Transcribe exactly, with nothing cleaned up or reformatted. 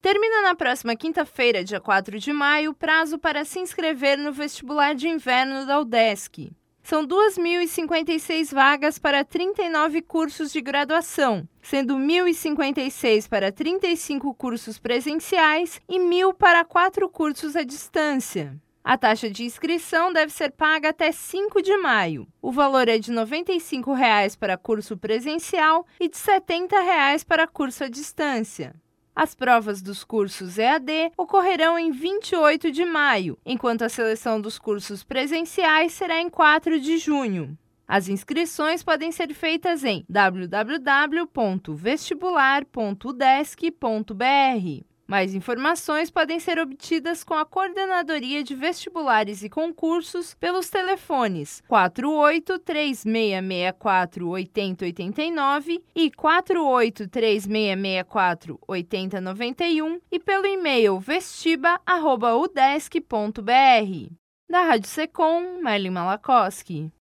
Termina na próxima quinta-feira, dia quatro de maio, o prazo para se inscrever no vestibular de inverno da UDESC. São duas mil e cinquenta e seis vagas para trinta e nove cursos de graduação, sendo mil e cinquenta e seis para trinta e cinco cursos presenciais e mil para quatro cursos à distância. A taxa de inscrição deve ser paga até cinco de maio. O valor é de noventa e cinco reais para curso presencial e de setenta reais para curso à distância. As provas dos cursos E A D ocorrerão em vinte e oito de maio, enquanto a seleção dos cursos presenciais será em quatro de junho. As inscrições podem ser feitas em w w w ponto vestibular ponto udesc ponto b r. Mais informações podem ser obtidas com a Coordenadoria de Vestibulares e Concursos pelos telefones quatro oito três seis seis quatro oito zero oito nove e quatro oito três seis seis quatro oito zero nove um e pelo e-mail vestiba arroba udesc ponto b r. Da Rádio Secom, Marlin Malakoski.